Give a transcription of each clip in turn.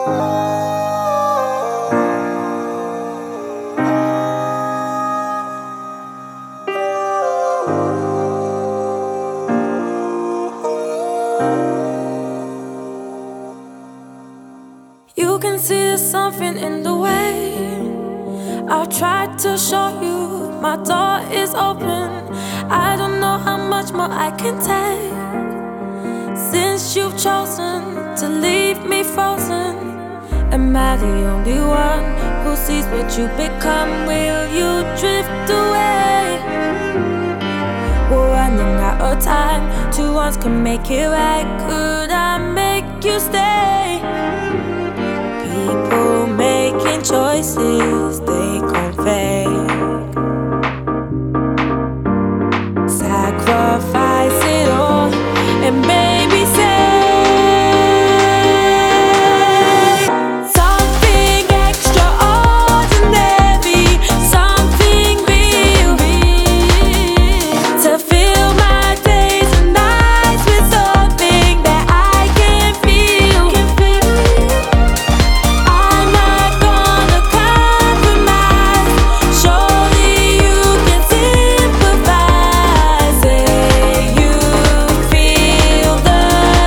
You can see there's something in the way. I've tried to show you my door is open. I don't know how much more I can take. Since you've chosen to leave me frozen, am I the only one who sees what you become? Will you drift away? We're running out of time. Two ones can make it right. Could I make you stay? People making choices they convey. Sacrifice it all and baby say something extraordinary, something real, to fill my days and nights with something that I can feel. I'm not gonna compromise. Surely you can sympathize. Say you feel the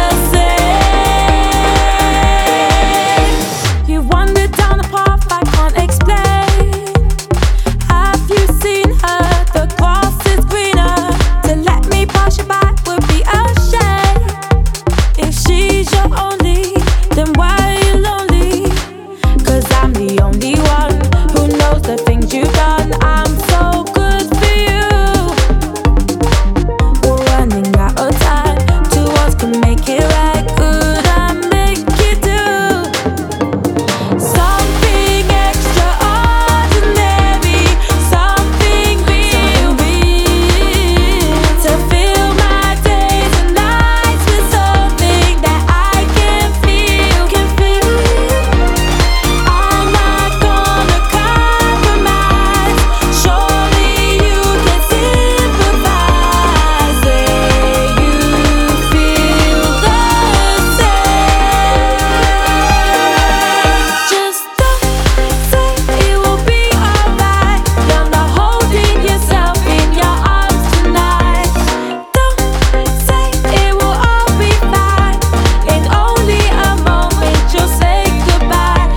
same. You wandered down a path I can't explain. Have you seen her? The grass is greener. To let me pass you by would be a shame. If she's your only, then why are you lonely? 'Cause I'm the only one who knows the things you've done. I'm so good for you. We're running out of time. Two ones can make it right. Could I make you do something extraordinary, something real, to fill my days and nights with something that I can feel. I'm not gonna compromise. Surely you can sympathize. Say you feel the same. Just don't say it will be alright. You're not holding yourself in your arms tonight. Don't say it will all be fine. In only a moment you'll say goodbye.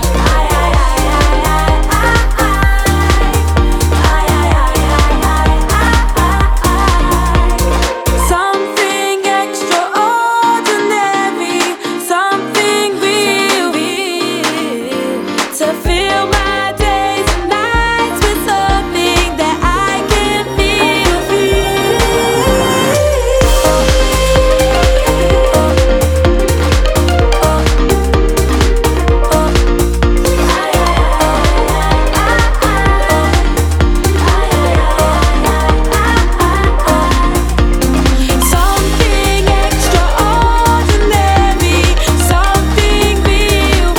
Something extraordinary, something real, to fill my days and nights with something that I can feel. Something extraordinary, something real,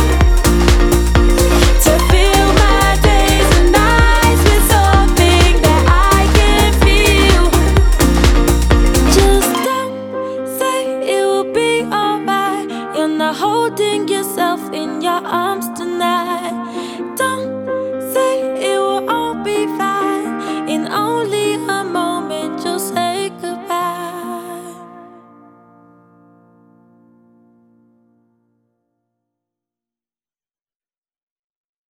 to fill my days and nights with something that I can feel. Just don't say it will be alright. You're not holding yourself in your arms tonight.